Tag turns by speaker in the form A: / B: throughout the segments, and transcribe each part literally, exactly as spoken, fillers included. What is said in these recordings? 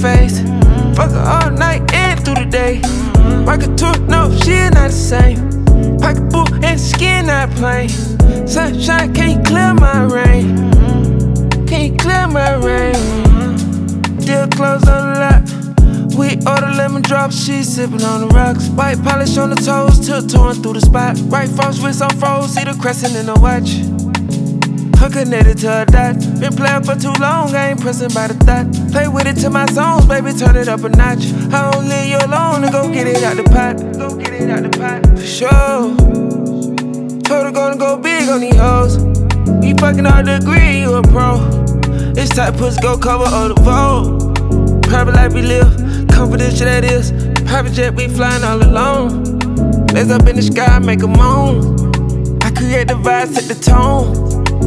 A: face. Fuck her all night and through the day. Rocket tour, no, she not the same. Pocketbook and skin not plain. Sunshine can't clear my rain. Can't clear my rain. Still clothes on the lot. We order lemon drops, she sippin' on the rocks. White polish on the toes, tiptoeing through the spot. Right frost wrist on froze, see the crescent in the watch. Her connected to a dot. Been playing for too long, I ain't pressing by the thought. Play with it to my songs, baby, turn it up a notch. I don't leave you alone to go get it out the pot. Go get it out the pot. For sure. Told her gonna go big on these hoes. We fucking hard to agree, you a pro. This type pussy go cover all the vote. Private life we live, confidential that is. Private jet we flying all alone. Legs up in the sky, make a moan. I create the vibe, set the tone.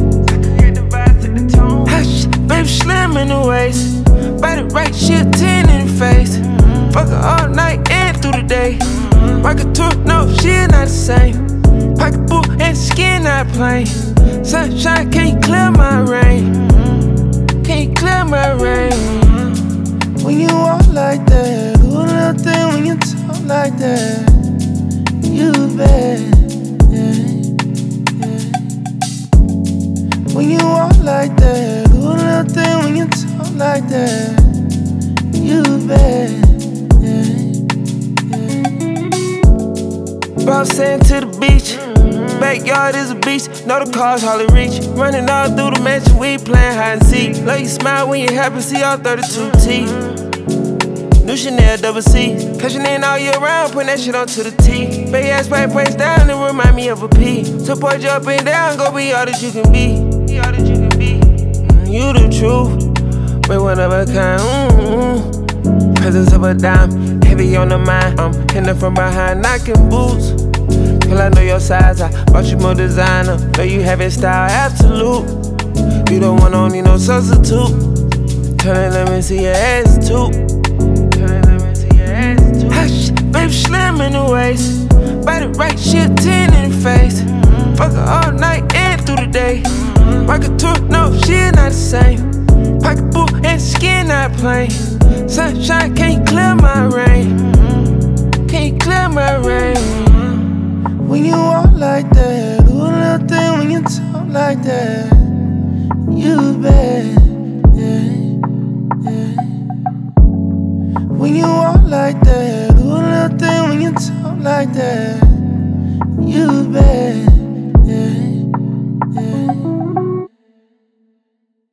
A: Hush, baby, slim in the waist. Body right, she a ten in the face. Fuck her all night and through the day. Rocket tour, no, she not the same. Pocketbook and skin not plain. Sunshine can't clear my rain. Can't clear my rain.
B: When you walk like that, do a little thing when you talk like that. You bad, yeah, yeah. When you walk like that, do a little thing when you talk like that. You bad, yeah, yeah.
A: Bob sand to the beach. Backyard is a beach, know the cars hardly reach. Running all through the mansion, we playing hide and seek. Love you smile when you happy, see all thirty-two teeth. New Chanel double C, cashing in all year round, putting that shit onto the T. Big ass pipe breaks down and remind me of a P. Support you up and down, go be all that you can be. Be all that you can be. Mm, you the truth, but one of a kind. Mm-hmm. Presence of a dime, heavy on the mind. I'm hitting from behind, knocking boots. Girl, I know your size, I bought you more designer. Know you have it style, absolute. You don't want, don't need no substitute. Turn it, let me see your ass too. Turn it, let me see your ass too. Hush, baby, slim in the waist. Body right, she a ten in the face. Fuck her all night and through the day. Rocket tour, no, she not the same. Pocketbook and skin not plain. Sunshine can't clear my rain. Can't clear my rain.
B: When you walk like that, do a little thing when you talk like that.